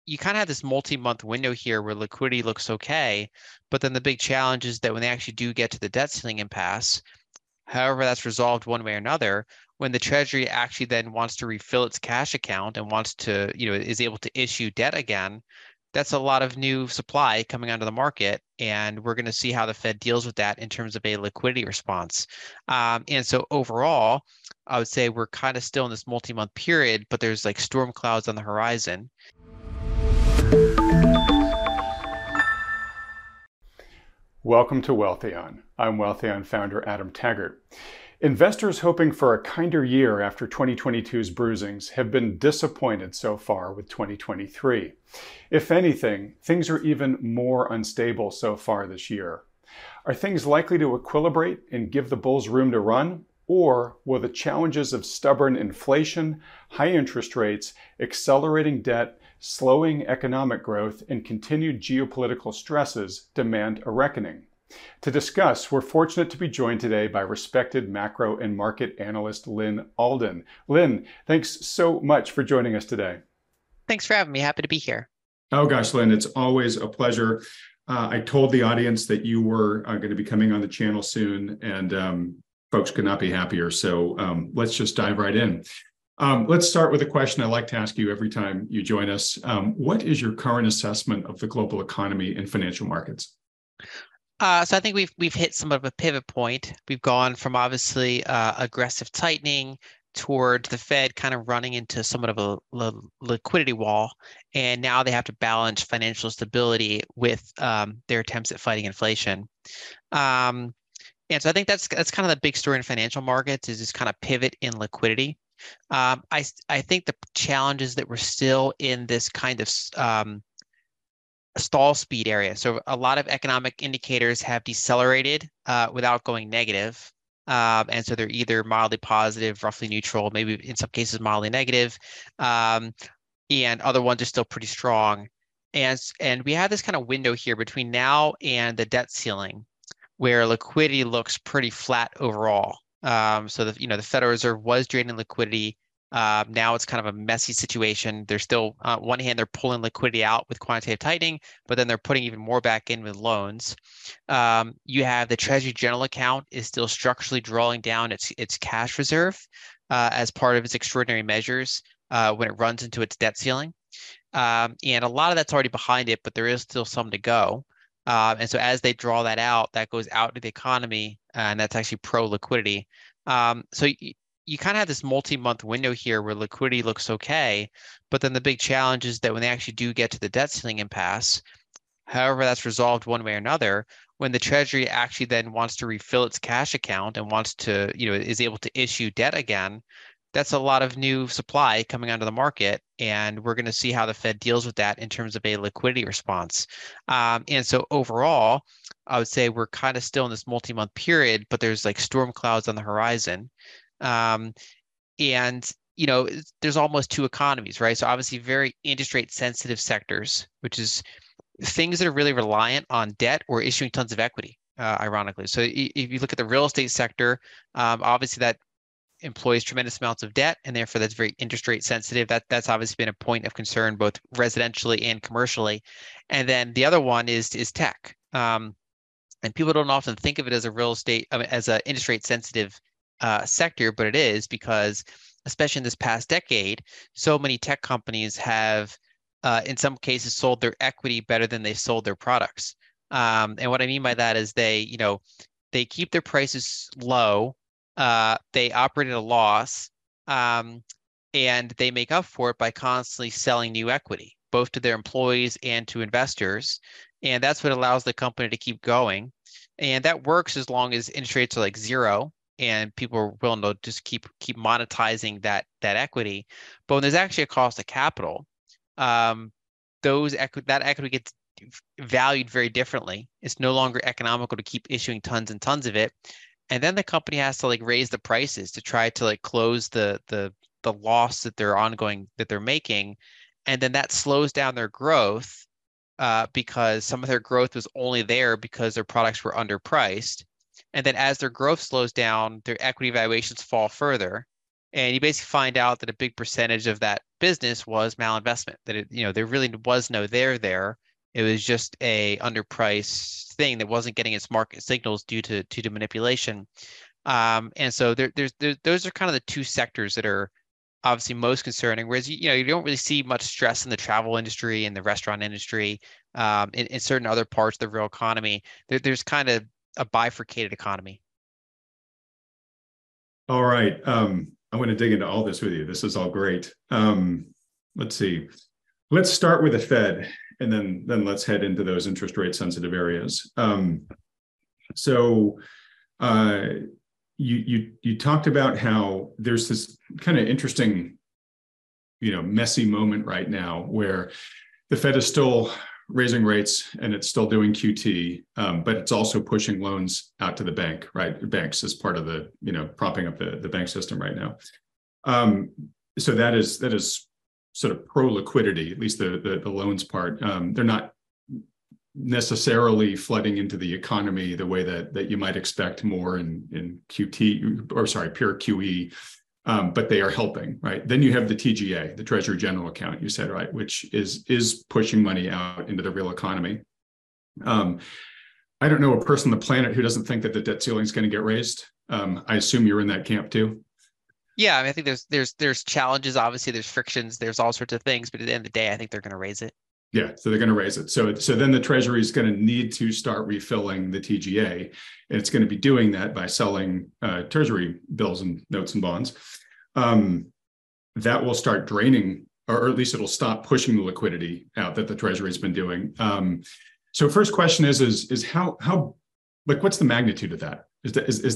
you kind of have this multi-month window here where liquidity looks okay, but then the big challenge is that when they actually do get to the debt ceiling impasse, however that's resolved one way or another, when the Treasury actually then wants to refill its cash account and wants to, is able to issue debt again, that's a lot of new supply coming onto the market, and we're going to see how the Fed deals with that in terms of a liquidity response. And so overall, I would say we're kind of still in this multi-month period, but there's like storm clouds on the horizon. Welcome to Wealthion. I'm Wealthion founder Adam Taggart. Investors hoping for a kinder year after 2022's bruisings have been disappointed so far with 2023. If anything, things are even more unstable so far this year. Are things likely to equilibrate and give the bulls room to run? Or will the challenges of stubborn inflation, high interest rates, accelerating debt, slowing economic growth, and continued geopolitical stresses demand a reckoning? To discuss, we're fortunate to be joined today by respected macro and market analyst Lyn Alden. Lyn, thanks so much for joining us today. Thanks for having me. Happy to be here. Oh gosh, Lyn, it's always a pleasure. I told the audience that you were going to be coming on the channel soon, and folks could not be happier. So let's just dive right in. Let's start with a question I like to ask you every time you join us. What is your current assessment of the global economy and financial markets? So I think we've hit some of a pivot point. We've gone from obviously aggressive tightening toward the Fed kind of running into somewhat of a liquidity wall, and now they have to balance financial stability with their attempts at fighting inflation. And so I think that's kind of the big story in financial markets is this kind of pivot in liquidity. I think the challenge is that we're still in this kind of stall speed area. So a lot of economic indicators have decelerated without going negative. And so they're either mildly positive, roughly neutral, maybe in some cases mildly negative, and other ones are still pretty strong. And we have this kind of window here between now and the debt ceiling where liquidity looks pretty flat overall. So the Federal Reserve was draining liquidity. Now it's kind of a messy situation. They're still, on one hand, they're pulling liquidity out with quantitative tightening, but then they're putting even more back in with loans. You have the Treasury General Account is still structurally drawing down its cash reserve as part of its extraordinary measures when it runs into its debt ceiling. And a lot of that's already behind it, but there is still some to go. And so as they draw that out, that goes out into the economy, and that's actually pro-liquidity. So you kind of have this multi-month window here where liquidity looks okay, but then the big challenge is that when they actually do get to the debt ceiling impasse, however that's resolved one way or another, when the Treasury actually then wants to refill its cash account and wants to, is able to issue debt again, that's a lot of new supply coming onto the market, and we're going to see how the Fed deals with that in terms of a liquidity response. And so overall, I would say we're kind of still in this multi-month period, but there's like storm clouds on the horizon. And there's almost two economies, right? So obviously very interest rate sensitive sectors, which is things that are really reliant on debt or issuing tons of equity, ironically. So if you look at the real estate sector, obviously that employs tremendous amounts of debt, and therefore that's very interest rate sensitive. That's obviously been a point of concern both residentially and commercially. And then the other one is tech. And people don't often think of it as a real estate, as an interest rate sensitive sector, but it is because, especially in this past decade, so many tech companies have, in some cases, sold their equity better than they sold their products. And what I mean by that is they keep their prices low. They operate at a loss, and they make up for it by constantly selling new equity, both to their employees and to investors. And that's what allows the company to keep going. And that works as long as interest rates are like zero and people are willing to just keep monetizing that equity. But when there's actually a cost of capital, that equity gets valued very differently. It's no longer economical to keep issuing tons and tons of it. And then the company has to raise the prices to try to close the loss that they're making. And then that slows down their growth because some of their growth was only there because their products were underpriced. And then as their growth slows down, their equity valuations fall further. And you basically find out that a big percentage of that business was malinvestment, that there really was no there. It was just a underpriced thing that wasn't getting its market signals due to manipulation. And so those are kind of the two sectors that are obviously most concerning. Whereas you don't really see much stress in the travel industry and the restaurant industry, in certain other parts of the real economy. There's kind of a bifurcated economy. All right. I want to dig into all this with you. This is all great. Let's see. Let's start with the Fed, and then let's head into those interest rate sensitive areas. You talked about how there's this kind of interesting, messy moment right now where the Fed is still raising rates and it's still doing QT, but it's also pushing loans out to the bank, right? Banks as part of the, propping up the bank system right now. So that is sort of pro liquidity, at least the loans part. They're not necessarily flooding into the economy the way that you might expect more in QT, or sorry, pure QE, but they are helping, right? Then you have the TGA, the Treasury General Account, you said, right, which is pushing money out into the real economy. I don't know a person on the planet who doesn't think that the debt ceiling is going to get raised. I assume you're in that camp too. Yeah, I mean, I think there's challenges. Obviously, there's frictions. There's all sorts of things. But at the end of the day, I think they're going to raise it. Yeah, so they're going to raise it. So then the Treasury is going to need to start refilling the TGA, and it's going to be doing that by selling Treasury bills and notes and bonds. That will start draining, or at least it'll stop pushing the liquidity out that the Treasury has been doing. So first question is how like what's the magnitude of that? Is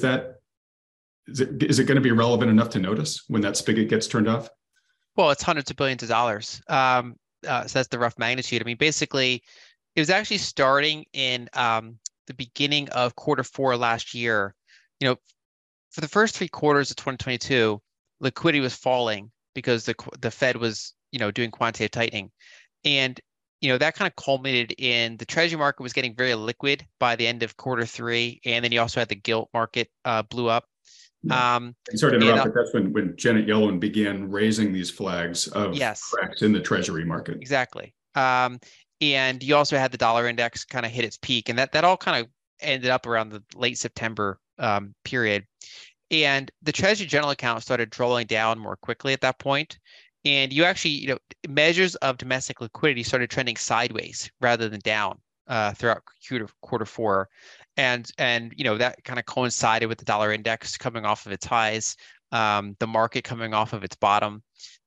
it going to be relevant enough to notice when that spigot gets turned off? Well, it's hundreds of billions of dollars. So that's the rough magnitude. I mean, basically, it was actually starting in the beginning of Q4 last year. For the first 3 quarters of 2022, liquidity was falling because the Fed was, doing quantitative tightening, and that kind of culminated in the Treasury market was getting very liquid by the end of Q3, and then you also had the gilt market blew up. Sorry to interrupt, but that's when Janet Yellen began raising these flags of cracks in the Treasury market. Exactly. And you also had the dollar index kind of hit its peak, and that all kind of ended up around the late September period. And the Treasury General Account started drawing down more quickly at that point. And you actually, measures of domestic liquidity started trending sideways rather than down throughout Q4. And that kind of coincided with the dollar index coming off of its highs, the market coming off of its bottom.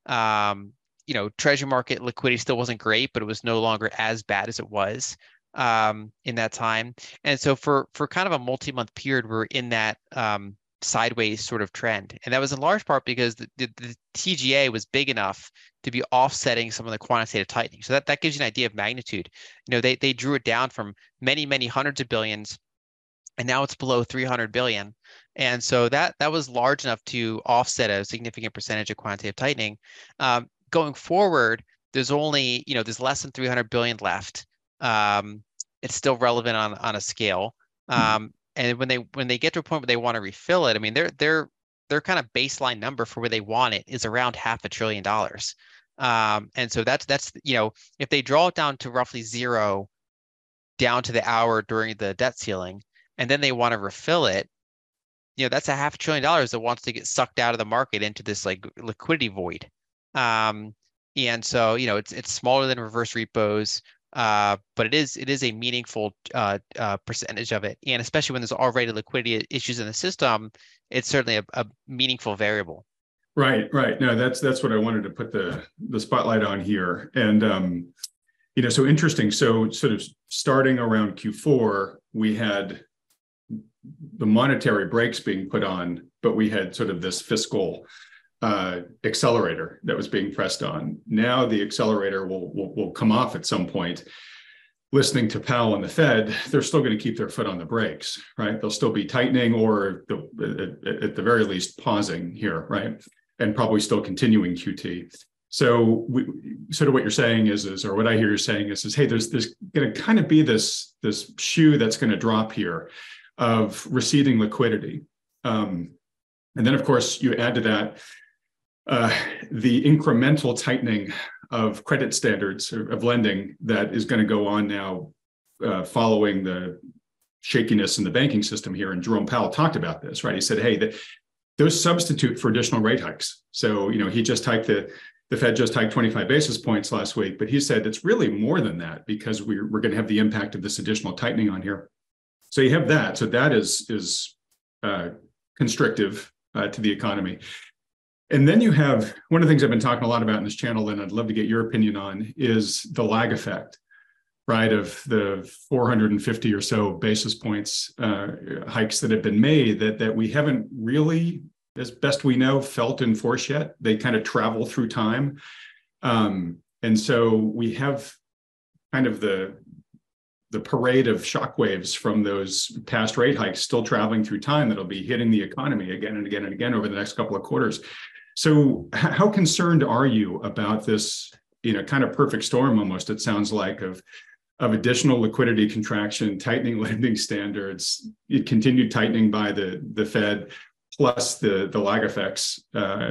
Treasury market liquidity still wasn't great, but it was no longer as bad as it was in that time. And so for kind of a multi-month period, we're in that sideways sort of trend. And that was in large part because the TGA was big enough to be offsetting some of the quantitative tightening. So that gives you an idea of magnitude. They drew it down from many, many hundreds of billions, and now it's below 300 billion. And so that was large enough to offset a significant percentage of quantitative tightening. Going forward, there's only, there's less than 300 billion left. It's still relevant on a scale. And when they get to a point where they want to refill it, I mean, their kind of baseline number for where they want it is around $500 billion. And so that's if they draw it down to roughly zero down to the hour during the debt ceiling, and then they want to refill it, that's $500 billion that wants to get sucked out of the market into this like liquidity void. And so, it's smaller than reverse repos, but it is a meaningful percentage of it. And especially when there's already liquidity issues in the system, it's certainly a meaningful variable. Right. No, that's what I wanted to put the spotlight on here. And, so interesting. So sort of starting around Q4, we had the monetary brakes being put on, but we had sort of this fiscal accelerator that was being pressed on. Now the accelerator will come off at some point. Listening to Powell and the Fed, they're still going to keep their foot on the brakes, right? They'll still be tightening, or at the very least pausing here, right? And probably still continuing QT. So sort of what you're saying is, or what I hear you saying is, hey, there's going to kind of be this shoe that's going to drop here of receding liquidity. And then, of course, you add to that the incremental tightening of credit standards of lending that is going to go on now following the shakiness in the banking system here. And Jerome Powell talked about this, right? He said, hey, those substitute for additional rate hikes. So, he just hiked the Fed just hiked 25 basis points last week, but he said it's really more than that because we're going to have the impact of this additional tightening on here. So you have that. So that is constrictive to the economy. And then you have one of the things I've been talking a lot about in this channel, and I'd love to get your opinion on, is the lag effect, right? Of the 450 or so basis points hikes that have been made that we haven't really, as best we know, felt in force yet. They kind of travel through time. And so we have kind of the parade of shockwaves from those past rate hikes still traveling through time that'll be hitting the economy again and again and again over the next couple of quarters. So how concerned are you about this, kind of perfect storm almost, it sounds like, of additional liquidity contraction, tightening lending standards, continued tightening by the Fed, plus the lag effects,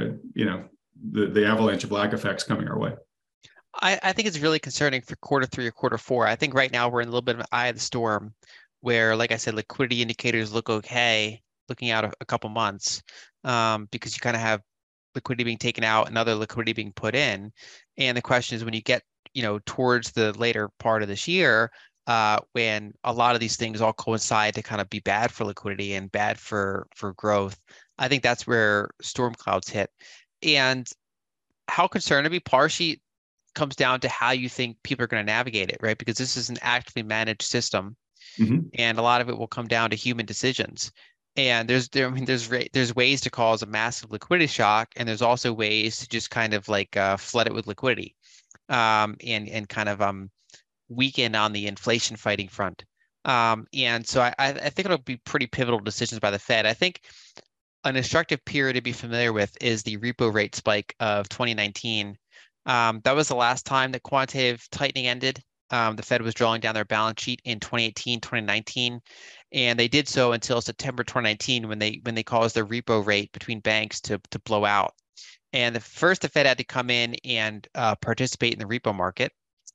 the avalanche of lag effects coming our way? I think it's really concerning for quarter three or quarter four. I think right now we're in a little bit of an eye of the storm where, like I said, liquidity indicators look okay looking out a couple months because you kind of have liquidity being taken out and other liquidity being put in. And the question is, when you get, towards the later part of this year, when a lot of these things all coincide to kind of be bad for liquidity and bad for growth, I think that's where storm clouds hit. And how concerned to be partially comes down to how you think people are going to navigate it, right? Because this is an actively managed system, and a lot of it will come down to human decisions. And there's ways to cause a massive liquidity shock, and there's also ways to just kind of like flood it with liquidity, and kind of weaken on the inflation fighting front. And so I think it'll be pretty pivotal decisions by the Fed. I think an instructive period to be familiar with is the repo rate spike of 2019. That was the last time that quantitative tightening ended. The Fed was drawing down their balance sheet in 2018, 2019, and they did so until September 2019 when they caused the repo rate between banks to blow out. And the Fed had to come in and participate in the repo market.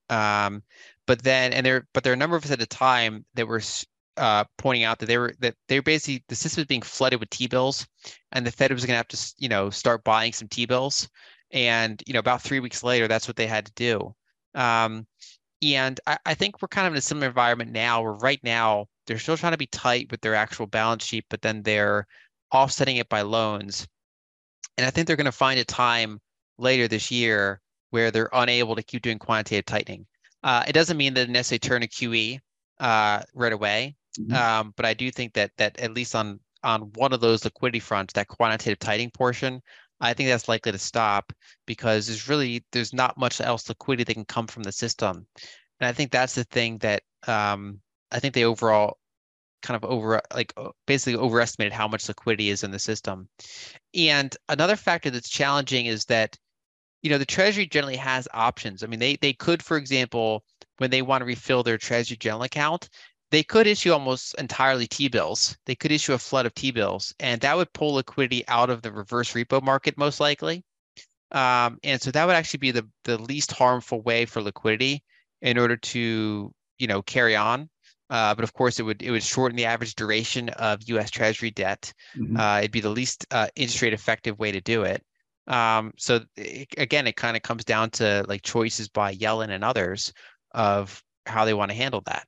But there are a number of us at the time that were pointing out that they were basically, the system was being flooded with T-bills, and the Fed was going to have to start buying some T-bills. And about 3 weeks later, that's what they had to do. And I think we're kind of in a similar environment now, where right now they're still trying to be tight with their actual balance sheet, but then they're offsetting it by loans. And I think they're going to find a time later this year where they're unable to keep doing quantitative tightening. It doesn't mean that they necessarily turn to QE right away, but I do think that at least on one of those liquidity fronts, that quantitative tightening portion, I think that's likely to stop because there's not much else liquidity that can come from the system. And I think that's the thing that I think they overall kind of basically overestimated how much liquidity is in the system. And another factor that's challenging is that, the Treasury generally has options. I mean, they could, for example, when they want to refill their Treasury general account, they could issue almost entirely T-bills. They could issue a flood of T-bills, and that would pull liquidity out of the reverse repo market most likely. And so that would actually be the least harmful way for liquidity in order to, carry on. But of course, it would shorten the average duration of U.S. Treasury debt. It'd be the least interest rate effective way to do it. So again, it kind of comes down to like choices by Yellen and others of how they want to handle that.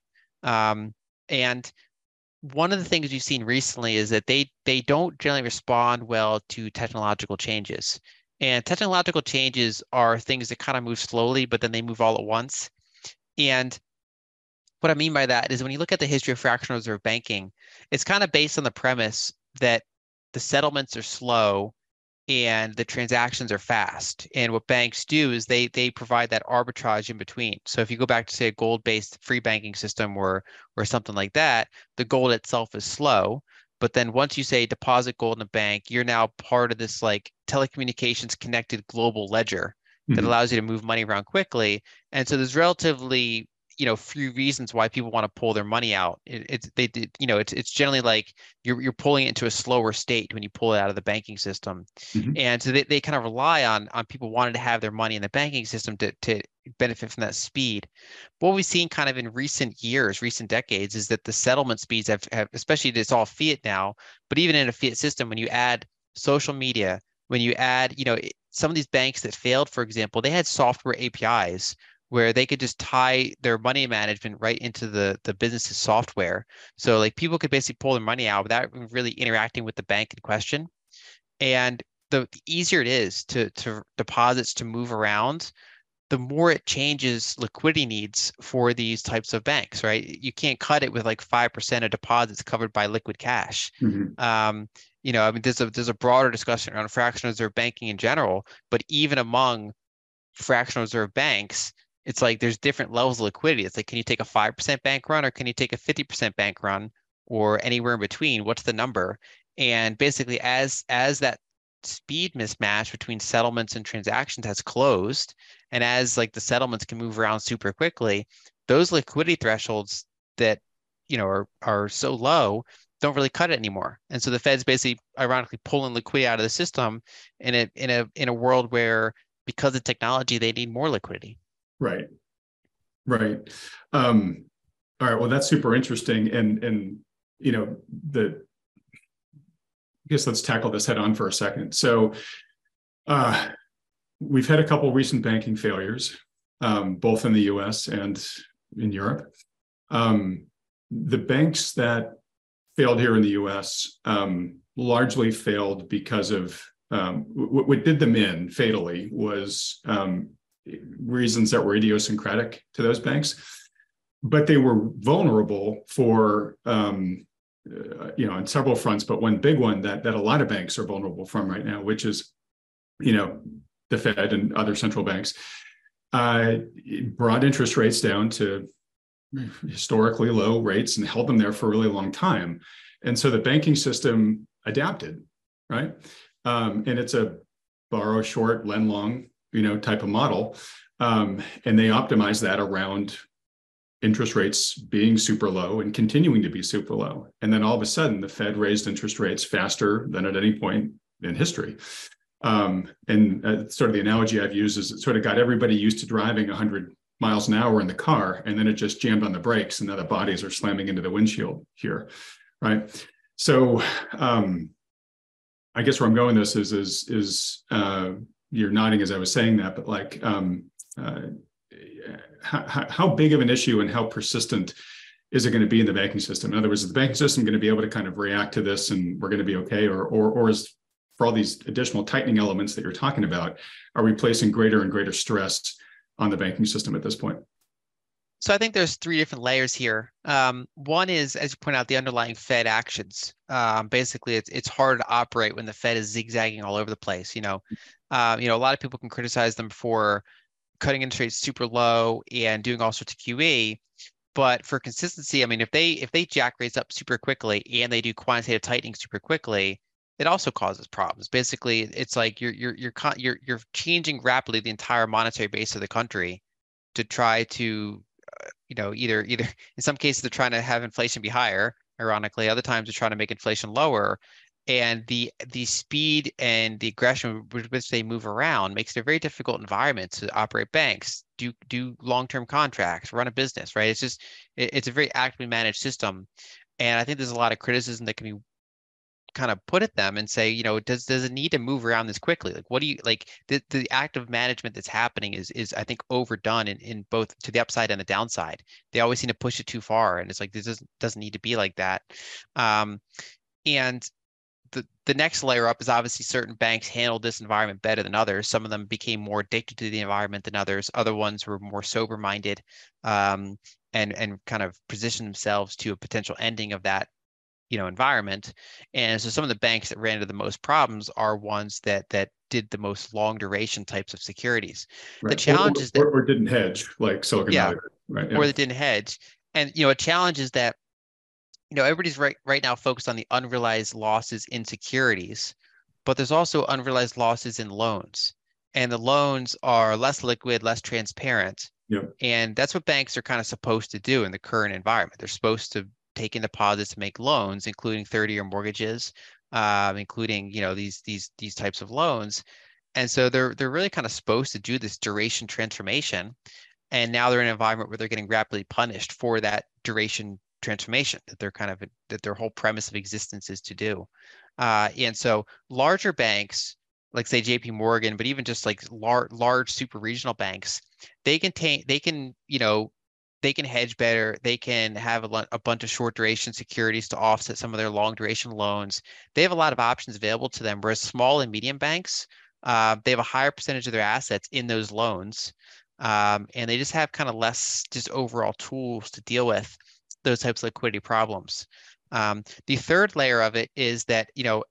And one of the things we've seen recently is that they don't generally respond well to technological changes. And technological changes are things that kind of move slowly, but then they move all at once. And what I mean by that is when you look at the history of fractional reserve banking, it's kind of based on the premise that the settlements are slow and the transactions are fast. And what banks do is they provide that arbitrage in between. So if you go back to, say, a gold-based free banking system or something like that, the gold itself is slow. But then once you say deposit gold in a bank, you're now part of this like telecommunications connected global ledger that allows you to move money around quickly. And so there's relatively few reasons why people want to pull their money out. It's generally like you're pulling it into a slower state when you pull it out of the banking system. Mhm. And so they kind of rely on people wanting to have their money in the banking system to benefit from that speed. What we've seen kind of in recent years, recent decades, is that the settlement speeds have especially it's all fiat now, but even in a fiat system, when you add social media, when you add, some of these banks that failed, for example, they had software APIs where they could just tie their money management right into the business's software. So like people could basically pull their money out without really interacting with the bank in question. And the easier it is to deposits to move around, the more it changes liquidity needs for these types of banks, right? You can't cut it with like 5% of deposits covered by liquid cash. Mhm. I mean, there's a broader discussion around fractional reserve banking in general, but even among fractional reserve banks, it's like there's different levels of liquidity. It's like, can you take a 5% bank run or can you take a 50% bank run or anywhere in between? What's the number? And basically, as that speed mismatch between settlements and transactions has closed, and as like the settlements can move around super quickly, those liquidity thresholds that are so low don't really cut it anymore. And so the Fed's basically ironically pulling liquidity out of the system in a world where because of technology they need more liquidity. Right. Right. All right. Well, that's super interesting. And the I guess let's tackle this head on for a second. So we've had a couple recent banking failures, both in the US and in Europe. The banks that failed here in the US largely failed because of what did them in fatally was reasons that were idiosyncratic to those banks, but they were vulnerable for on several fronts, but one big one that a lot of banks are vulnerable from right now, which is, the Fed and other central banks brought interest rates down to historically low rates and held them there for a really long time. And so the banking system adapted, right? And it's a borrow short, lend long, type of model. And they optimize that around interest rates being super low and continuing to be super low. And then all of a sudden, the Fed raised interest rates faster than at any point in history. And sort of the analogy I've used is it sort of got everybody used to driving 100 miles an hour in the car, and then it just jammed on the brakes, and now the bodies are slamming into the windshield here, right? So I guess where I'm going with this is you're nodding as I was saying that, but like how big of an issue and how persistent is it going to be in the banking system? In other words, is the banking system going to be able to kind of react to this and we're going to be okay? Or is, for all these additional tightening elements that you're talking about, are we placing greater and greater stress on the banking system at this point? So I think there's three different layers here. One is, as you point out, the underlying Fed actions. Basically, it's hard to operate when the Fed is zigzagging all over the place. A lot of people can criticize them for cutting interest rates super low and doing all sorts of QE. But for consistency, I mean, if they jack rates up super quickly and they do quantitative tightening super quickly, it also causes problems. Basically, it's like you're changing rapidly the entire monetary base of the country to try to, either in some cases they're trying to have inflation be higher. Ironically, other times they're trying to make inflation lower. And the speed and the aggression with which they move around makes it a very difficult environment to operate banks, do long-term contracts, run a business, right? It's a very actively managed system. And I think there's a lot of criticism that can be kind of put at them and say, does it need to move around this quickly? Like, what do you like? The active management that's happening is I think overdone in both to the upside and the downside. They always seem to push it too far, and it's like this doesn't need to be like that. And the next layer up is obviously certain banks handled this environment better than others. Some of them became more addicted to the environment than others. Other ones were more sober-minded and kind of positioned themselves to a potential ending of that environment. And so some of the banks that ran into the most problems are ones that did the most long duration types of securities. Right. The challenge is that or didn't hedge like Silicon Valley, right? Or that didn't hedge. And a challenge is that everybody's right now focused on the unrealized losses in securities, but there's also unrealized losses in loans. And the loans are less liquid, less transparent, Yep. And that's what banks are kind of supposed to do in the current environment. They're supposed to take in deposits to make loans, including 30-year mortgages, including, these types of loans. And so they're really kind of supposed to do this duration transformation. And now they're in an environment where they're getting rapidly punished for that duration transformation that their whole premise of existence is to do. And so larger banks, like say JP Morgan, but even just like large super regional banks, they can hedge better. They can have a bunch of short duration securities to offset some of their long duration loans. They have a lot of options available to them, whereas small and medium banks, they have a higher percentage of their assets in those loans. And they just have kind of less just overall tools to deal with those types of liquidity problems. The third layer of it is that,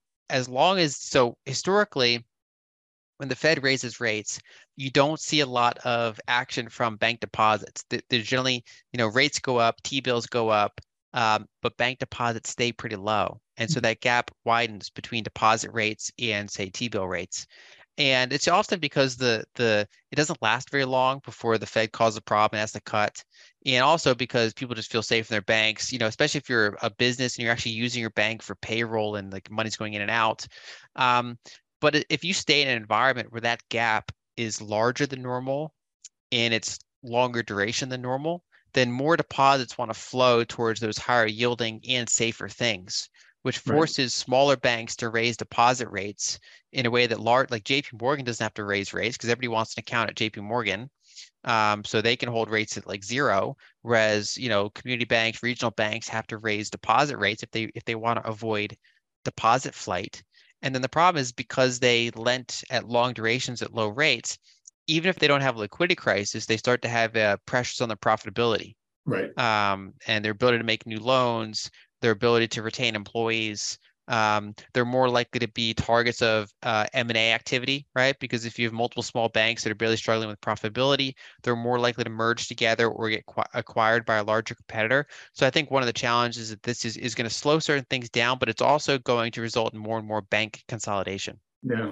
historically, when the Fed raises rates, you don't see a lot of action from bank deposits. There's generally, rates go up, T-bills go up, but bank deposits stay pretty low. And so that gap widens between deposit rates and, say, T-bill rates. And it's often because it doesn't last very long before the Fed causes a problem and has to cut. And also because people just feel safe in their banks, especially if you're a business and you're actually using your bank for payroll and like money's going in and out. But if you stay in an environment where that gap is larger than normal and it's longer duration than normal, then more deposits want to flow towards those higher yielding and safer things, which forces smaller banks to raise deposit rates in a way that like JP Morgan doesn't have to raise rates because everybody wants an account at JP Morgan. So they can hold rates at like zero, whereas, community banks, regional banks have to raise deposit rates if they want to avoid deposit flight. And then the problem is because they lent at long durations at low rates, even if they don't have a liquidity crisis, they start to have pressures on their profitability. Right. And their ability to make new loans, their ability to retain employees. They're more likely to be targets of M&A activity, right? Because if you have multiple small banks that are barely struggling with profitability, they're more likely to merge together or get acquired by a larger competitor. So I think one of the challenges is that this is going to slow certain things down, but it's also going to result in more and more bank consolidation. Yeah.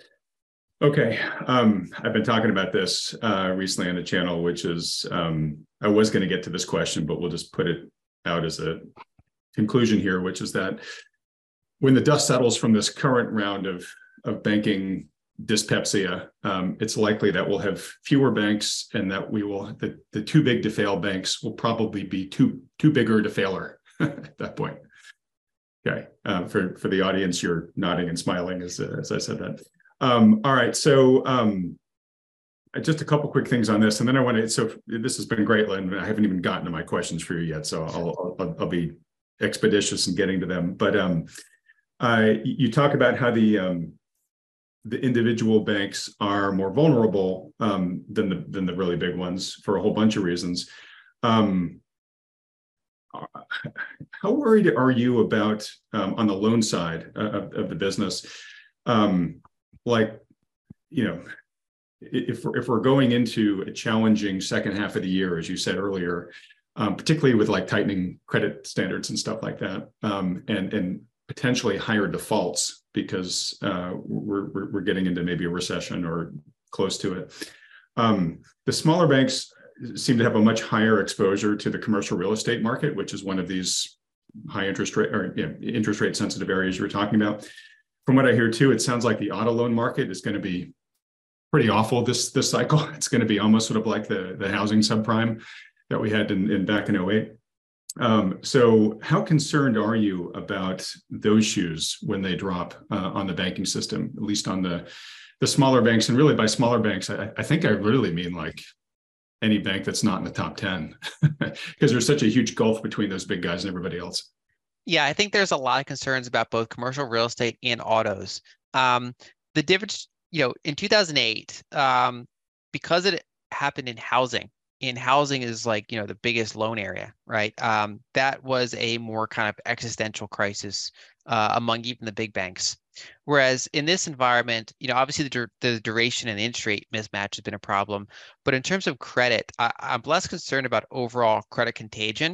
Okay. I've been talking about this recently on the channel, which is I was going to get to this question, but we'll just put it out as a conclusion here, which is that when the dust settles from this current round of banking dyspepsia, it's likely that we'll have fewer banks and that the too big to fail banks will probably be too bigger to failer at that point. Okay. For the audience, you're nodding and smiling as I said that. All right. So just a couple quick things on this, and then so this has been great, Lynn. I haven't even gotten to my questions for you yet, so I'll be expeditious in getting to them. But you talk about how the individual banks are more vulnerable than the really big ones for a whole bunch of reasons. How worried are you about on the loan side of the business? If we're going into a challenging second half of the year, as you said earlier, particularly with like tightening credit standards and stuff like that, and potentially higher defaults because we're getting into maybe a recession or close to it. The smaller banks seem to have a much higher exposure to the commercial real estate market, which is one of these high interest rate or interest rate sensitive areas you were talking about. From what I hear too, it sounds like the auto loan market is going to be pretty awful this cycle. It's going to be almost sort of like the housing subprime that we had back in 2008. So how concerned are you about those shoes when they drop on the banking system, at least on the smaller banks? And really by smaller banks, I think I literally mean like any bank that's not in the top 10, because there's such a huge gulf between those big guys and everybody else. Yeah, I think there's a lot of concerns about both commercial real estate and autos. The difference, in 2008, because it happened in housing, and housing is like, the biggest loan area, right? That was a more kind of existential crisis among even the big banks. Whereas in this environment, obviously the duration and interest rate mismatch has been a problem. But in terms of credit, I'm less concerned about overall credit contagion.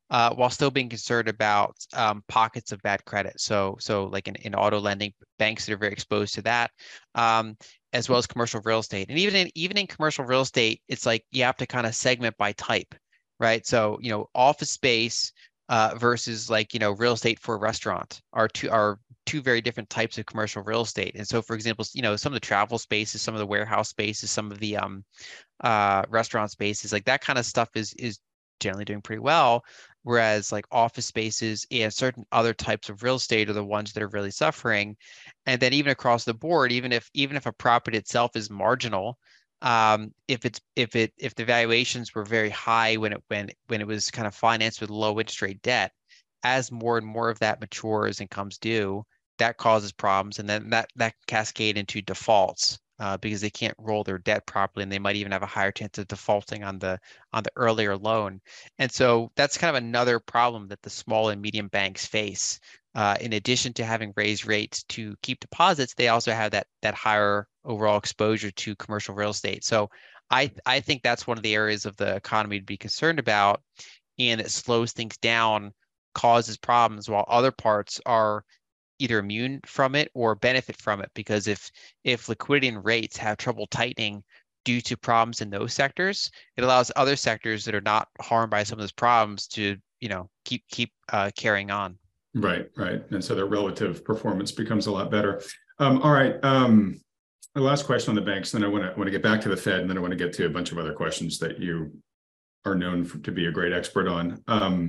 while still being concerned about pockets of bad credit. So like in auto lending, banks that are very exposed to that, as well as commercial real estate. And even in commercial real estate, it's like you have to kind of segment by type, right? So office space versus like real estate for a restaurant are two very different types of commercial real estate. And so, for example, some of the travel spaces, some of the warehouse spaces, some of the restaurant spaces, like that kind of stuff is generally doing pretty well. Whereas like office spaces and certain other types of real estate are the ones that are really suffering. And then even across the board, even if a property itself is marginal, if the valuations were very high when it was kind of financed with low interest rate debt, as more and more of that matures and comes due, that causes problems, and then that cascade into defaults because they can't roll their debt properly, and they might even have a higher chance of defaulting on the earlier loan. And so that's kind of another problem that the small and medium banks face. In addition to having raised rates to keep deposits, they also have that higher overall exposure to commercial real estate. So I think that's one of the areas of the economy to be concerned about, and it slows things down, causes problems, while other parts are either immune from it or benefit from it. Because if liquidity and rates have trouble tightening due to problems in those sectors, it allows other sectors that are not harmed by some of those problems to keep carrying on. Right. And so their relative performance becomes a lot better. All right. The last question on the banks, then I want to get back to the Fed, and then I want to get to a bunch of other questions that you are known to be a great expert on.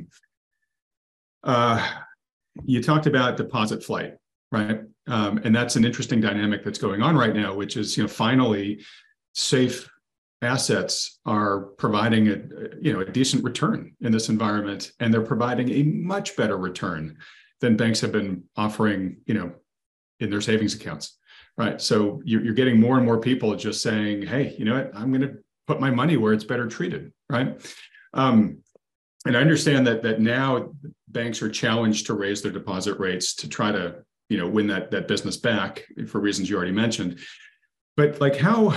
You talked about deposit flight, right? And that's an interesting dynamic that's going on right now, which is, finally safe assets are providing a decent return in this environment, and they're providing a much better return than banks have been offering, in their savings accounts, right? So you're getting more and more people just saying, hey, you know what, I'm going to put my money where it's better treated, right? And I understand that now banks are challenged to raise their deposit rates to try to, win that business back for reasons you already mentioned. But like how,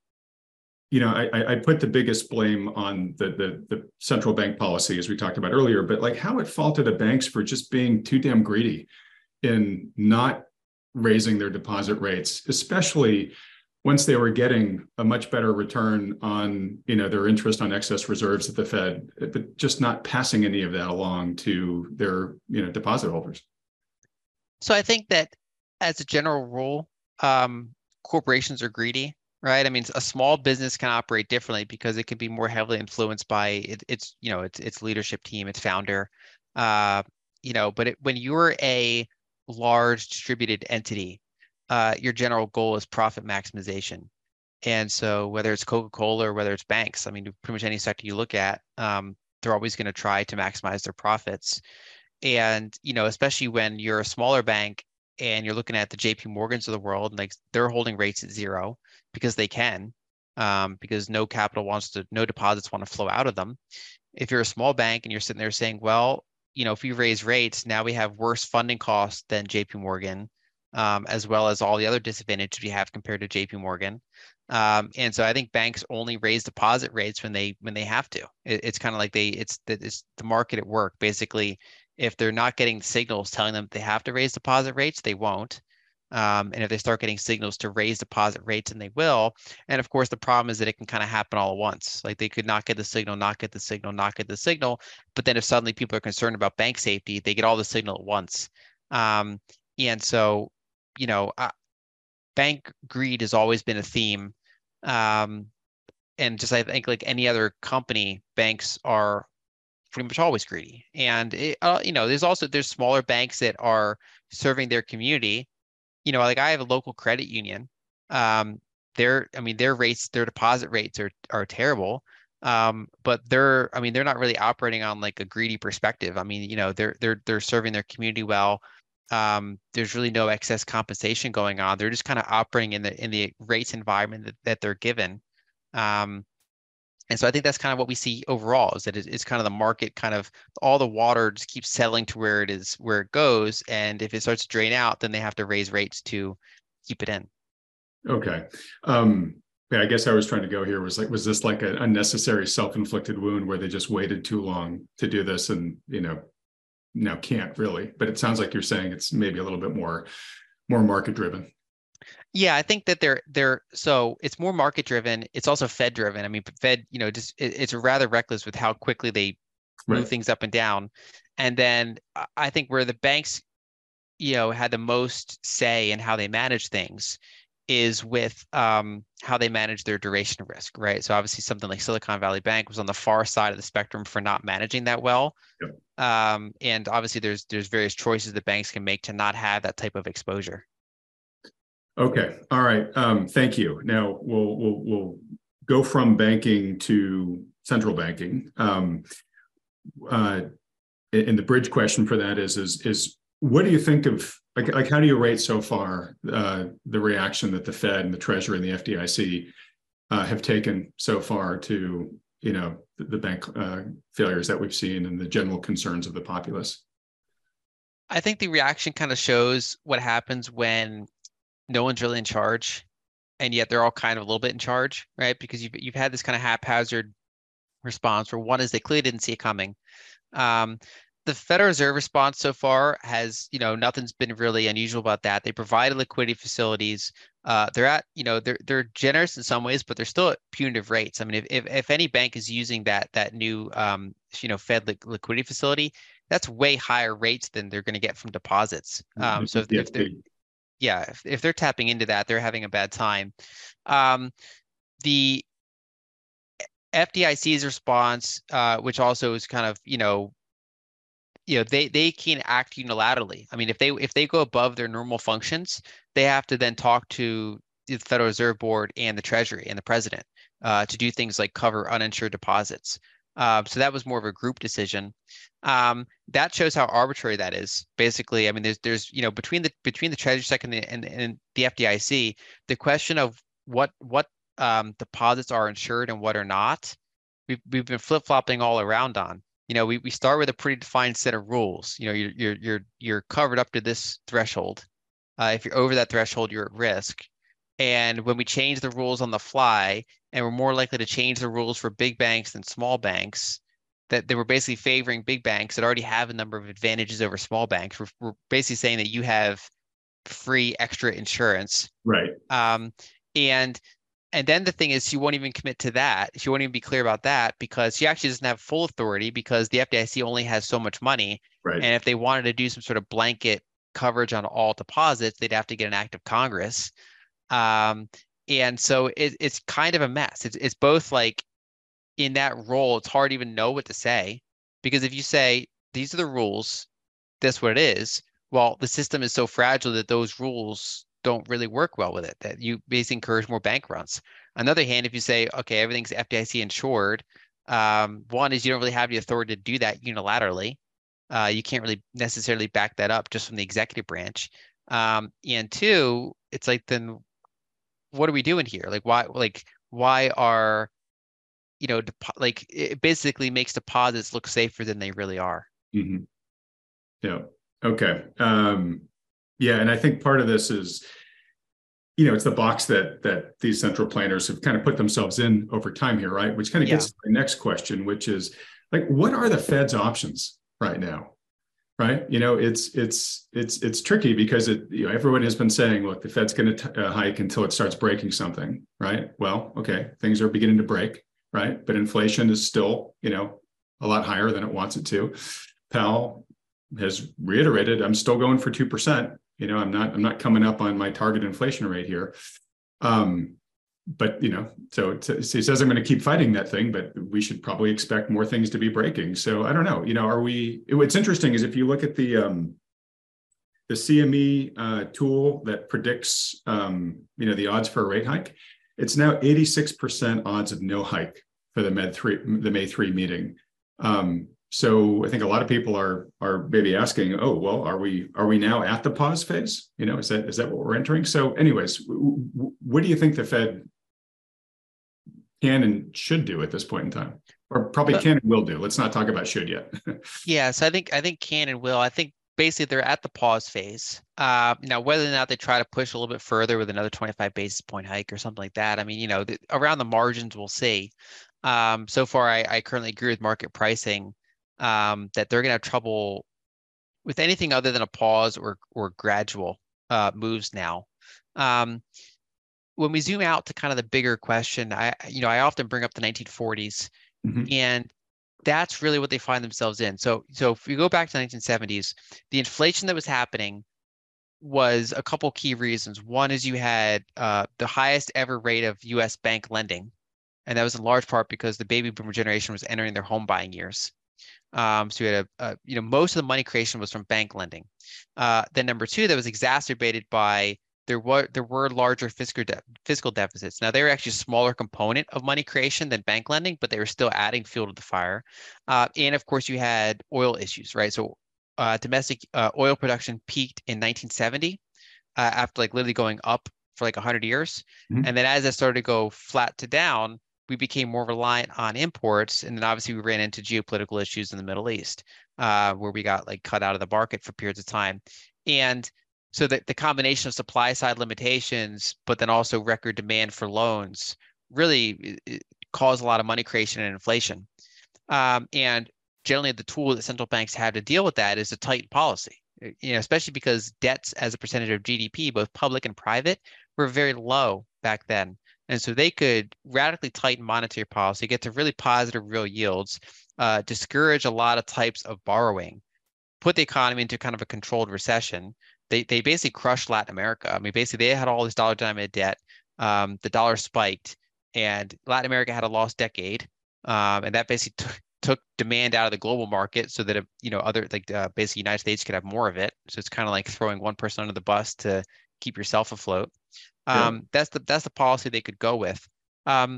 I put the biggest blame on the central bank policy, as we talked about earlier, but like how it faulted the banks for just being too damn greedy in not raising their deposit rates, especially once they were getting a much better return on, their interest on excess reserves at the Fed, but just not passing any of that along to their, deposit holders. So I think that as a general rule, corporations are greedy, right? I mean, a small business can operate differently because it can be more heavily influenced by its leadership team, its founder, but when you're a large distributed entity, your general goal is profit maximization. And so whether it's Coca-Cola or whether it's banks, I mean, pretty much any sector you look at, they're always going to try to maximize their profits. And, especially when you're a smaller bank and you're looking at the JP Morgans of the world, like they're holding rates at zero because they can, because no deposits want to flow out of them. If you're a small bank and you're sitting there saying, well, if we raise rates, now we have worse funding costs than JP Morgan, as well as all the other disadvantages we have compared to JP Morgan. And so I think banks only raise deposit rates when they have to. It's kind of like it's the market at work. Basically, if they're not getting signals telling them they have to raise deposit rates, they won't. And if they start getting signals to raise deposit rates, and they will. And of course, the problem is that it can kind of happen all at once. Like they could not get the signal, not get the signal, not get the signal. But then if suddenly people are concerned about bank safety, they get all the signal at once. And so, bank greed has always been a theme. And just I think like any other company, banks are pretty much always greedy. And there's smaller banks that are serving their community. Like I have a local credit union. Their deposit rates are terrible. But they're not really operating on like a greedy perspective. I mean, they're serving their community well. There's really no excess compensation going on. They're just kind of operating in the rates environment that they're given. And so I think that's kind of what we see overall, is that it's kind of the market, kind of all the water just keeps settling to where it goes. And if it starts to drain out, then they have to raise rates to keep it in. Okay. I guess I was trying to go here was this like an unnecessary self-inflicted wound where they just waited too long to do this and, now can't really, but it sounds like you're saying it's maybe a little bit more market driven. Yeah, I think that so it's more market driven. It's also Fed driven. I mean, Fed, it's rather reckless with how quickly they move things up and down. And then I think where the banks, had the most say in how they manage things is with how they manage their duration risk, right? So obviously something like Silicon Valley Bank was on the far side of the spectrum for not managing that well. Yep. And obviously there's various choices that banks can make to not have that type of exposure. Okay. All right. Thank you. Now we'll go from banking to central banking. And the bridge question for that is what do you think of like how do you rate so far the reaction that the Fed and the Treasury and the FDIC have taken so far to the bank failures that we've seen and the general concerns of the populace? I think the reaction kind of shows what happens when no one's really in charge, and yet they're all kind of a little bit in charge, right? Because you've had this kind of haphazard response where one is they clearly didn't see it coming. The Federal Reserve response so far has, nothing's been really unusual about that. They provided liquidity facilities. They're at, they're generous in some ways, but they're still at punitive rates. I mean, if any bank is using that new, Fed liquidity facility, that's way higher rates than they're going to get from deposits. So if they're tapping into that, they're having a bad time. The FDIC's response, which also is kind of, they can act unilaterally. I mean, if they go above their normal functions, they have to then talk to the Federal Reserve Board and the Treasury and the President to do things like cover uninsured deposits. So that was more of a group decision. That shows how arbitrary that is. Basically, I mean, there's between the Treasury Secretary and the FDIC, the question of what deposits are insured and what are not, we've been flip-flopping all around on. We start with a pretty defined set of rules. You're covered up to this threshold. If you're over that threshold, you're at risk. And when we change the rules on the fly, and we're more likely to change the rules for big banks than small banks, that they were basically favoring big banks that already have a number of advantages over small banks. We're basically saying that you have free extra insurance. Right. And then the thing is, she won't even commit to that. She won't even be clear about that because she actually doesn't have full authority because the FDIC only has so much money. Right. And if they wanted to do some sort of blanket coverage on all deposits, they'd have to get an act of Congress. And so it's kind of a mess. It's both like in that role, it's hard to even know what to say because if you say, these are the rules, that's what it is, well, the system is so fragile that those rules don't really work well with it, that you basically encourage more bank runs. On the other hand, if you say, okay, everything's FDIC insured, one is you don't really have the authority to do that unilaterally. You can't really necessarily back that up just from the executive branch. And two, it's like, then what are we doing here? Like, why are, it basically makes deposits look safer than they really are. Mm-hmm. Yeah. Okay. Yeah, and I think part of this is, it's the box that these central planners have kind of put themselves in over time here, right? Which kind of gets to the next question, which is like, what are the Fed's options right now? Right? It's tricky because everyone has been saying, look, the Fed's going to hike until it starts breaking something, right? Well, okay, things are beginning to break, right? But inflation is still, a lot higher than it wants it to. Powell has reiterated, I'm still going for 2%. I'm not coming up on my target inflation rate here. But, so he says, I'm going to keep fighting that thing, but we should probably expect more things to be breaking. So I don't know, what's interesting is if you look at the CME tool that predicts, the odds for a rate hike, it's now 86% odds of no hike for the May 3 meeting. So I think a lot of people are maybe asking, oh, well, are we now at the pause phase? Is that what we're entering? So anyways, what do you think the Fed can and should do at this point in time? Or probably can and will do. Let's not talk about should yet. Yeah, so I think can and will. I think basically they're at the pause phase. Now, whether or not they try to push a little bit further with another 25 basis point hike or something like that, I mean, around the margins, we'll see. So far, I currently agree with market pricing that they're going to have trouble with anything other than a pause or gradual moves now. When we zoom out to kind of the bigger question, I often bring up the 1940s, and that's really what they find themselves in. So if we go back to the 1970s, the inflation that was happening was a couple key reasons. One is you had the highest ever rate of U.S. bank lending, and that was in large part because the baby boomer generation was entering their home buying years. So you had most of the money creation was from bank lending. Then number two, that was exacerbated by there were larger fiscal deficits. Now they were actually a smaller component of money creation than bank lending, but they were still adding fuel to the fire. And of course, you had oil issues, right? So domestic oil production peaked in 1970 after literally going up for 100 years, and then as it started to go flat to down, we became more reliant on imports, and then obviously we ran into geopolitical issues in the Middle East, where we got cut out of the market for periods of time. And so the combination of supply side limitations, but then also record demand for loans really caused a lot of money creation and inflation. And generally the tool that central banks have to deal with that is to tighten policy, especially because debts as a percentage of GDP, both public and private, were very low back then. And so they could radically tighten monetary policy, get to really positive real yields, discourage a lot of types of borrowing, put the economy into kind of a controlled recession. They basically crushed Latin America. I mean, basically they had all this dollar denominated debt. The dollar spiked, and Latin America had a lost decade, and that basically took demand out of the global market so that basically United States could have more of it. So it's kind of like throwing one person under the bus to keep yourself afloat. That's the policy they could go with. The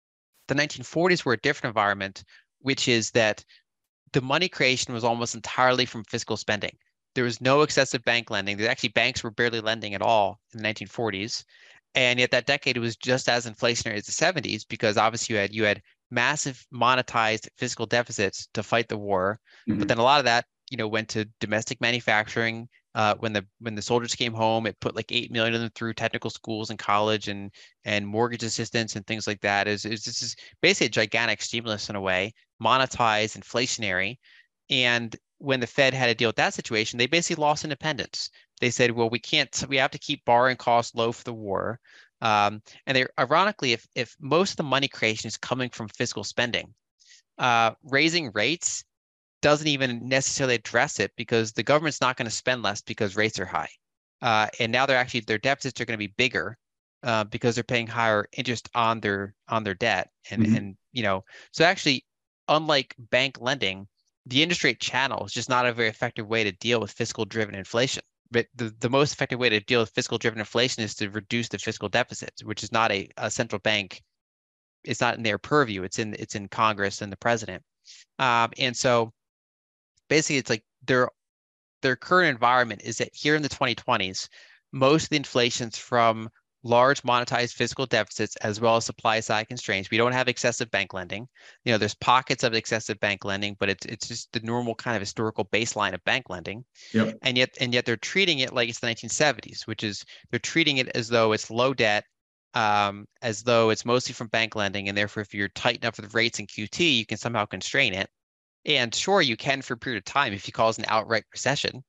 1940s were a different environment, which is that the money creation was almost entirely from fiscal spending. There was no excessive bank lending. Banks were barely lending at all in the 1940s. And yet that decade was just as inflationary as the 70s, because obviously you had massive monetized fiscal deficits to fight the war. But then a lot of that, went to domestic manufacturing. When the soldiers came home, it put 8 million of them through technical schools and college and mortgage assistance and things like that. This is basically a gigantic stimulus in a way, monetized, inflationary. And when the Fed had to deal with that situation, they basically lost independence. They said, well, we have to keep borrowing costs low for the war. And ironically, if most of the money creation is coming from fiscal spending, raising rates doesn't even necessarily address it, because the government's not going to spend less because rates are high. And now their deficits are going to be bigger because they're paying higher interest on their debt. And so actually, unlike bank lending, the interest rate channel is just not a very effective way to deal with fiscal driven inflation. But the most effective way to deal with fiscal driven inflation is to reduce the fiscal deficits, which is not a central bank. It's not in their purview. It's in Congress and the president. And so basically it's their current environment is that here in the 2020s, most of the inflation's from large monetized fiscal deficits as well as supply side constraints. We don't have excessive bank lending. There's pockets of excessive bank lending, but it's just the normal kind of historical baseline of bank lending. Yep. And yet they're treating it like it's the 1970s, which is they're treating it as though it's low debt, as though it's mostly from bank lending, and therefore if you're tight enough with rates in QT, you can somehow constrain it. And sure, you can for a period of time if you cause an outright recession.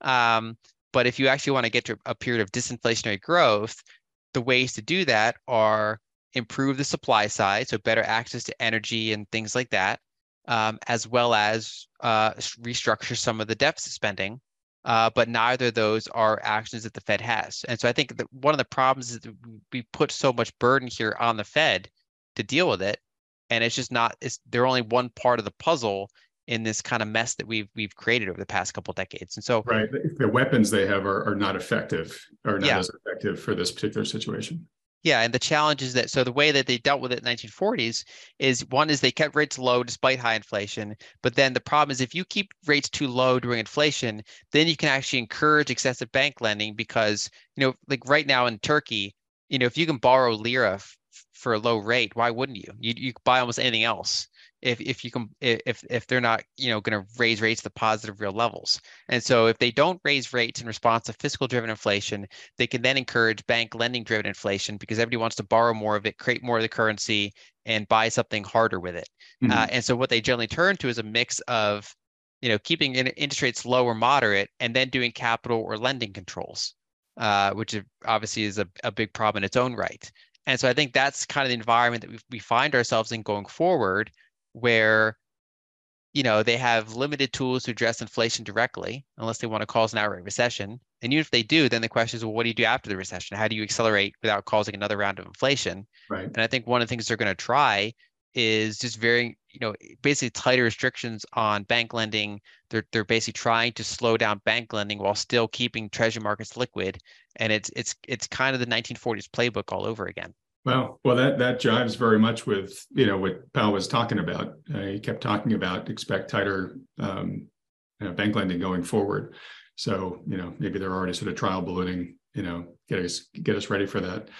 But if you actually want to get to a period of disinflationary growth, the ways to do that are improve the supply side, so better access to energy and things like that, as well as restructure some of the deficit spending. But neither of those are actions that the Fed has. And so I think that one of the problems is that we put so much burden here on the Fed to deal with it. And it's just not, they're only one part of the puzzle in this kind of mess that we've created over the past couple of decades. And so the weapons they have are not effective, or not Yeah. as effective for this particular situation. Yeah, and the challenge is that, so the way that they dealt with it in the 1940s is, one is they kept rates low despite high inflation. But then the problem is if you keep rates too low during inflation, then you can actually encourage excessive bank lending, because, right now in Turkey, if you can borrow lira for a low rate, why wouldn't you? You buy almost anything else. if they're not, going to raise rates to positive real levels. And so if they don't raise rates in response to fiscal driven inflation, they can then encourage bank lending driven inflation because everybody wants to borrow more of it, create more of the currency, and buy something harder with it. And so what they generally turn to is a mix of, keeping interest rates low or moderate, and then doing capital or lending controls, which obviously is a big problem in its own right. And so I think that's kind of the environment that we find ourselves in going forward, where they have limited tools to address inflation directly, unless they want to cause an outright recession. And even if they do, then the question is, well, what do you do after the recession? How do you accelerate without causing another round of inflation? Right. And I think one of the things they're going to try is just very, basically tighter restrictions on bank lending. They're basically trying to slow down bank lending while still keeping treasury markets liquid. And it's kind of the 1940s playbook all over again. Well, that jives very much with what Powell was talking about. He kept talking about expect tighter bank lending going forward. So maybe they're already sort of trial ballooning. Get us ready for that.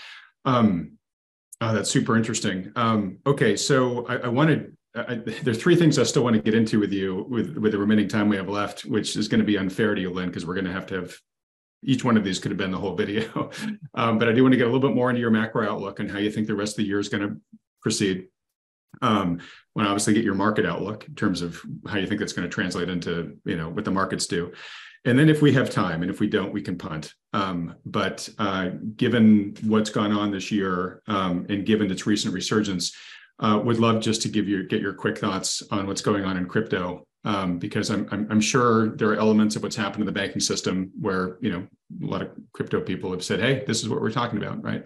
That's super interesting. Okay, so I wanted. There's three things I still want to get into with you with the remaining time we have left, which is going to be unfair to you, Lynn, because we're going to have each one of these could have been the whole video. But I do want to get a little bit more into your macro outlook and how you think the rest of the year is going to proceed. Want to obviously get your market outlook in terms of how you think that's going to translate into what the markets do. And then if we have time, and if we don't, we can punt. But given what's gone on this year, and given its recent resurgence, would love just to get your quick thoughts on what's going on in crypto, because I'm sure there are elements of what's happened in the banking system where a lot of crypto people have said, "Hey, this is what we're talking about," right?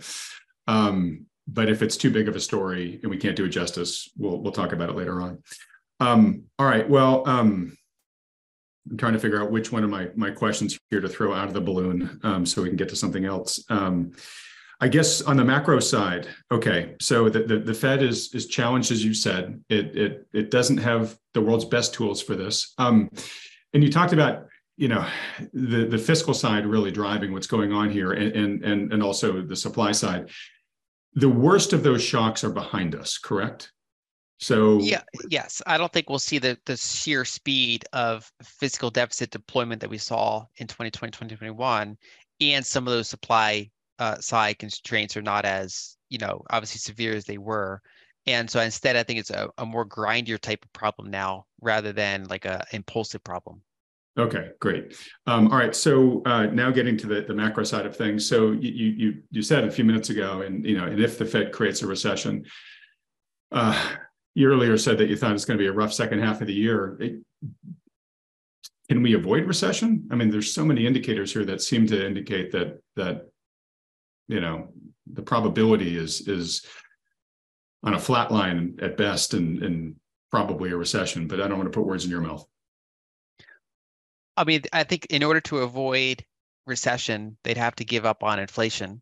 But if it's too big of a story and we can't do it justice, we'll talk about it later on. All right. Well, I'm trying to figure out which one of my questions here to throw out of the balloon, so we can get to something else. I guess on the macro side, okay, so the Fed is challenged, as you said. It doesn't have the world's best tools for this. And you talked about the fiscal side really driving what's going on here, and also the supply side. The worst of those shocks are behind us, correct? So yes, I don't think we'll see the sheer speed of fiscal deficit deployment that we saw in 2020, 2021, and some of those supply side constraints are not as obviously severe as they were. And so instead, I think it's a more grindier type of problem now rather than like a impulsive problem. Okay, great. All right, so now getting to the macro side of things. So you said a few minutes ago, and if the Fed creates a recession, you earlier said that you thought it's going to be a rough second half of the year. Can we avoid recession? I mean, there's so many indicators here that seem to indicate that the probability is on a flat line at best, and probably a recession. But I don't want to put words in your mouth. I mean, I think in order to avoid recession, they'd have to give up on inflation,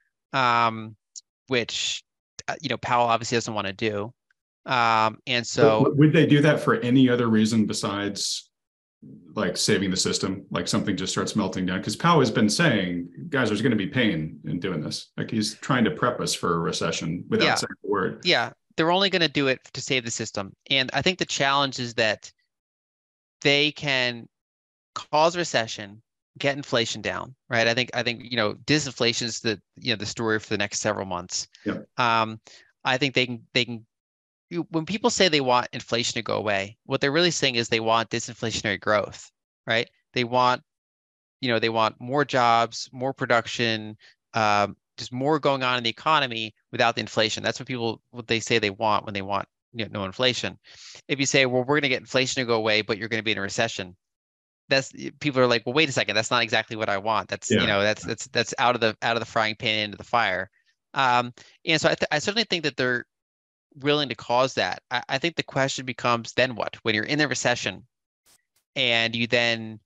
which Powell obviously doesn't want to do. And so, but would they do that for any other reason besides like saving the system? Like something just starts melting down? Because Powell has been saying, guys, there's going to be pain in doing this. Like he's trying to prep us for a recession without saying a word. Yeah, they're only going to do it to save the system. And I think the challenge is that they can cause recession, get inflation down, right? I think disinflation is the story for the next several months. Yeah. I think they can. When people say they want inflation to go away, what they're really saying is they want disinflationary growth, right? They want more jobs, more production, just more going on in the economy without the inflation. That's what they say they want when they want no inflation. If you say, well, we're going to get inflation to go away, but you're going to be in a recession, people are like, well, wait a second, that's not exactly what I want. That's that's out of the frying pan into the fire. And so I certainly think that they're willing to cause that. I think the question becomes then what? When you're in a recession and you then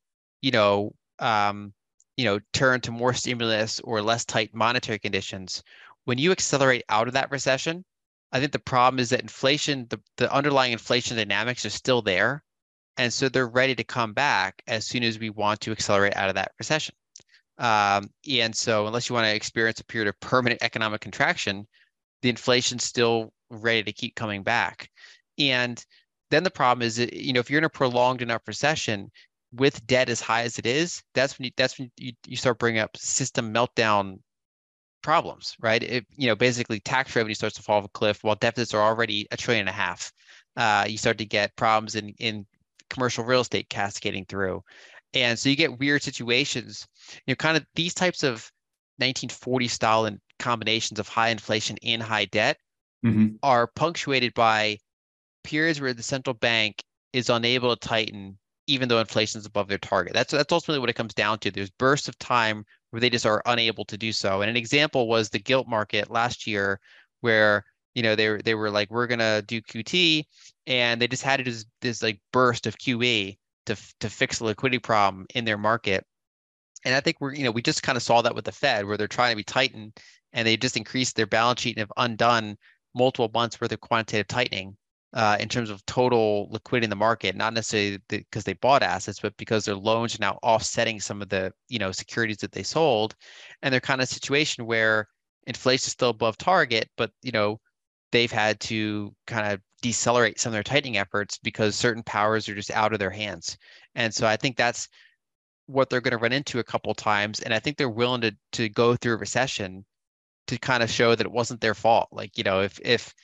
turn to more stimulus or less tight monetary conditions, when you accelerate out of that recession, I think the problem is that inflation, the underlying inflation dynamics are still there. And so they're ready to come back as soon as we want to accelerate out of that recession. And so unless you want to experience a period of permanent economic contraction, the inflation's still ready to keep coming back. And then the problem is, if you're in a prolonged enough recession with debt as high as it is, that's when you start bringing up system meltdown problems, right? Basically tax revenue starts to fall off a cliff while deficits are already $1.5 trillion. You start to get problems in commercial real estate cascading through. And so you get weird situations, kind of these types of 1940 style and combinations of high inflation and high debt are punctuated by periods where the central bank is unable to tighten even though inflation is above their target. That's ultimately what it comes down to. There's bursts of time where they just are unable to do so. And an example was the gilt market last year where they were like, we're gonna do QT, and they just had to do this like burst of QE to fix the liquidity problem in their market. And I think we just kind of saw that with the Fed, where they're trying to be tightened and they just increased their balance sheet and have undone multiple months worth of quantitative tightening in terms of total liquidity in the market, not necessarily because they bought assets, but because their loans are now offsetting some of the securities that they sold. And they're kind of a situation where inflation is still above target, but they've had to kind of decelerate some of their tightening efforts because certain powers are just out of their hands. And so I think that's what they're going to run into a couple of times. And I think they're willing to go through a recession to kind of show that it wasn't their fault. Like, if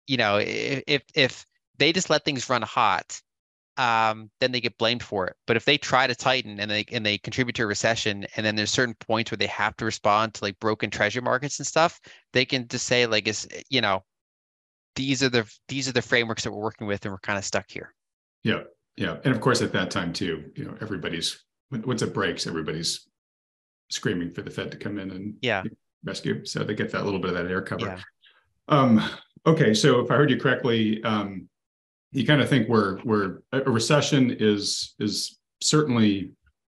they just let things run hot, then they get blamed for it. But if they try to tighten and they contribute to a recession, and then there's certain points where they have to respond to like broken treasury markets and stuff, they can just say like, these are the frameworks that we're working with, and we're kind of stuck here. Yeah, yeah, and of course at that time too, everybody's once it breaks, everybody's screaming for the Fed to come in and rescue. So they get that little bit of that air cover. Yeah. Okay, so if I heard you correctly, you kind of think we're a recession is certainly.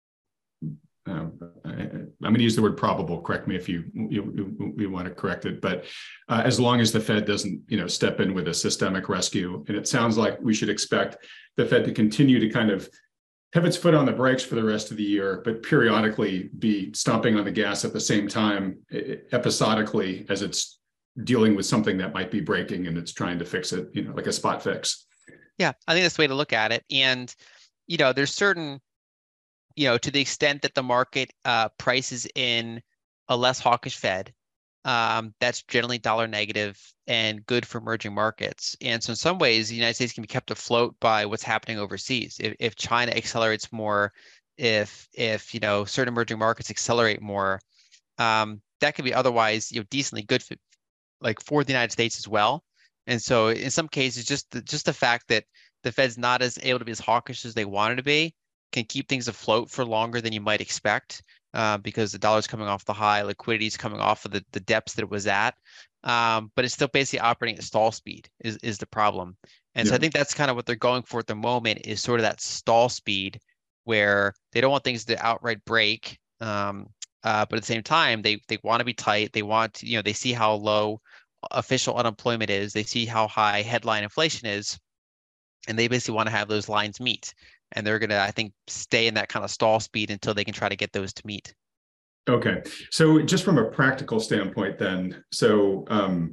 I'm going to use the word probable. Correct me if you want to correct it, but as long as the Fed doesn't step in with a systemic rescue, and it sounds like we should expect the Fed to continue to kind of have its foot on the brakes for the rest of the year, but periodically be stomping on the gas at the same time, episodically, as it's dealing with something that might be breaking and it's trying to fix it, like a spot fix. Yeah, I think that's the way to look at it. And there's certain to the extent that the market prices in a less hawkish Fed, that's generally dollar negative and good for emerging markets. And so in some ways, the United States can be kept afloat by what's happening overseas. If China accelerates more, if certain emerging markets accelerate more, that could be otherwise decently good for the United States as well. And so in some cases, just the fact that the Fed's not as able to be as hawkish as they wanted to be can keep things afloat for longer than you might expect because the dollar's coming off the high, liquidity is coming off of the depths that it was at. But it's still basically operating at stall speed is the problem. And so I think that's kind of what they're going for at the moment, is sort of that stall speed where they don't want things to outright break. But at the same time, they want to be tight. They want to, they see how low official unemployment is. They see how high headline inflation is. And they basically want to have those lines meet. And they're going to, I think, stay in that kind of stall speed until they can try to get those to meet. Okay. So just from a practical standpoint then, so,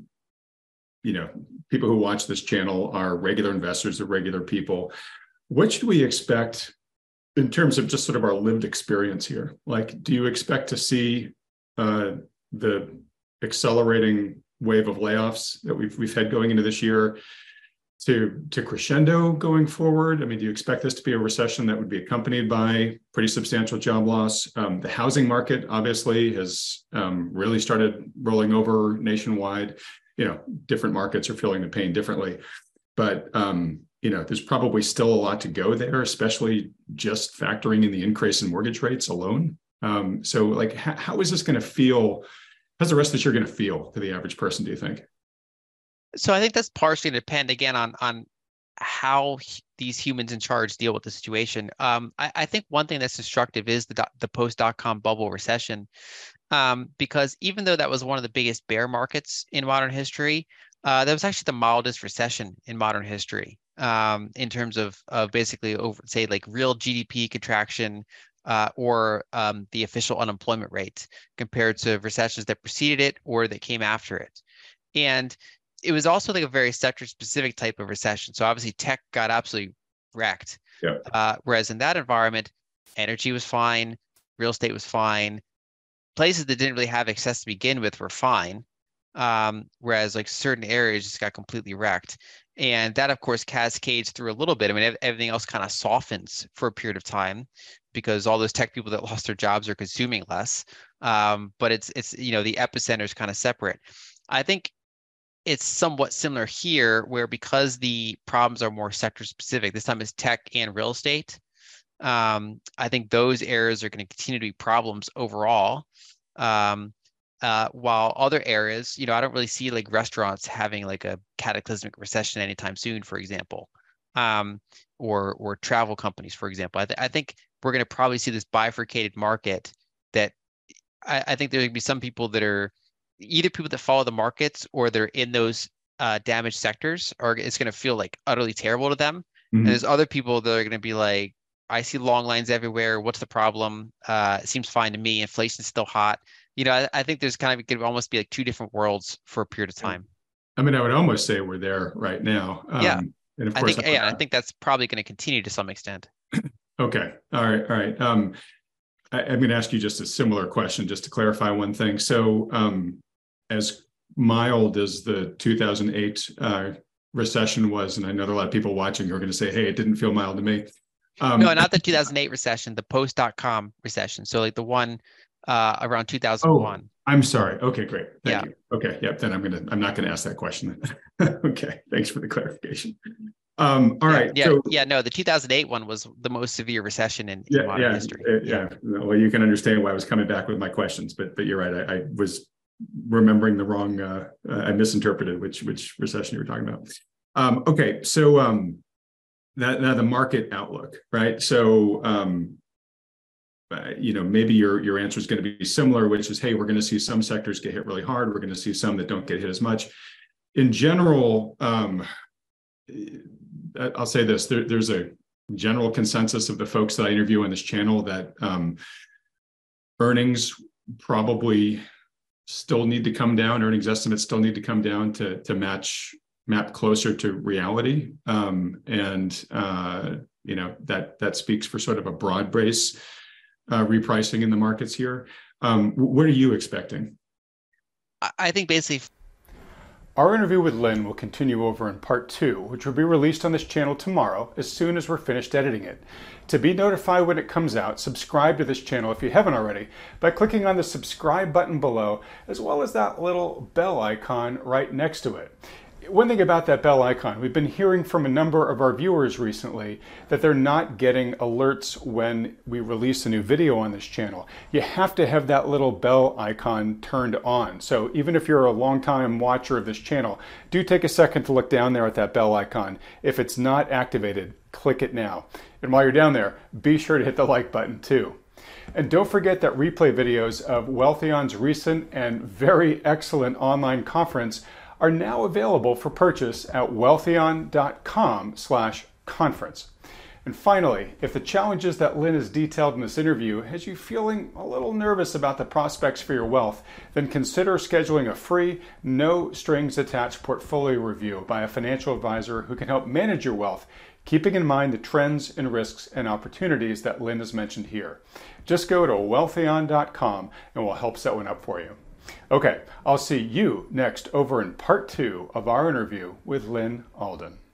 people who watch this channel are regular investors, they're regular people. What should we expect in terms of just sort of our lived experience here? Like, do you expect to see the accelerating wave of layoffs that we've had going into this year to crescendo going forward? I mean, do you expect this to be a recession that would be accompanied by pretty substantial job loss? The housing market obviously has really started rolling over nationwide. Different markets are feeling the pain differently, but there's probably still a lot to go there, especially just factoring in the increase in mortgage rates alone. So like, how is this going to feel? How's the rest of this year going to feel to the average person, do you think? So I think that's partially depend again on how these humans in charge deal with the situation. I think one thing that's instructive is the post-dot-com bubble recession, because even though that was one of the biggest bear markets in modern history, that was actually the mildest recession in modern history in terms of basically over, say, like real GDP contraction or the official unemployment rate compared to recessions that preceded it or that came after it. And it was also like a very sector specific type of recession. So obviously tech got absolutely wrecked. Yeah. Whereas in that environment, energy was fine, real estate was fine. Places that didn't really have excess to begin with were fine. Whereas like certain areas just got completely wrecked. And that, of course, cascades through a little bit. I mean, everything else kind of softens for a period of time because all those tech people that lost their jobs are consuming less. But it's the epicenter is kind of separate. I think it's somewhat similar here, where because the problems are more sector specific, this time it's tech and real estate. I think those areas are going to continue to be problems overall. While other areas, I don't really see like restaurants having like a cataclysmic recession anytime soon, for example, or travel companies, for example. I think we're going to probably see this bifurcated market that I think there's going to be some people that are either people that follow the markets or they're in those damaged sectors, or it's going to feel like utterly terrible to them. Mm-hmm. And there's other people that are going to be like, I see long lines everywhere. What's the problem? It seems fine to me. Inflation's still hot. I think there's kind of going to almost be like two different worlds for a period of time. I mean, I would almost say we're there right now. Yeah. And of course, I think that's probably going to continue to some extent. Okay. All right. I'm going to ask you just a similar question, just to clarify one thing. So as mild as the 2008 recession was, and I know there are a lot of people watching who are going to say, hey, it didn't feel mild to me. No, not the 2008 recession, the post.com recession. So like the one around 2001. Oh, I'm sorry. Okay, great. Thank you. Okay. Yep. Then I'm not going to ask that question. Okay. Thanks for the clarification. All right. No, the 2008 one was the most severe recession in modern history. Well, you can understand why I was coming back with my questions, but you're right. I was remembering the wrong, I misinterpreted which recession you were talking about. Okay. So now the market outlook, right? So, maybe your answer is going to be similar, which is, hey, we're going to see some sectors get hit really hard. We're going to see some that don't get hit as much. In general, I'll say this, there's a general consensus of the folks that I interview on this channel that earnings probably still need to come down. Earnings estimates still need to come down to map closer to reality. That speaks for sort of a broad base repricing in the markets here. What are you expecting? I think basically our interview with Lynn will continue over in part 2, which will be released on this channel tomorrow as soon as we're finished editing it. To be notified when it comes out, subscribe to this channel if you haven't already by clicking on the subscribe button below, as well as that little bell icon right next to it. One thing about that bell icon, we've been hearing from a number of our viewers recently that they're not getting alerts when we release a new video on this channel. You have to have that little bell icon turned on. So even if you're a long-time watcher of this channel, do take a second to look down there at that bell icon. If it's not activated, click it now. And while you're down there, be sure to hit the like button too. And don't forget that replay videos of Wealthion's recent and very excellent online conference are now available for purchase at wealthion.com/conference. And finally, if the challenges that Lynn has detailed in this interview has you feeling a little nervous about the prospects for your wealth, then consider scheduling a free, no strings attached portfolio review by a financial advisor who can help manage your wealth, keeping in mind the trends and risks and opportunities that Lynn has mentioned here. Just go to wealthion.com and we'll help set one up for you. Okay, I'll see you next over in part 2 of our interview with Lynn Alden.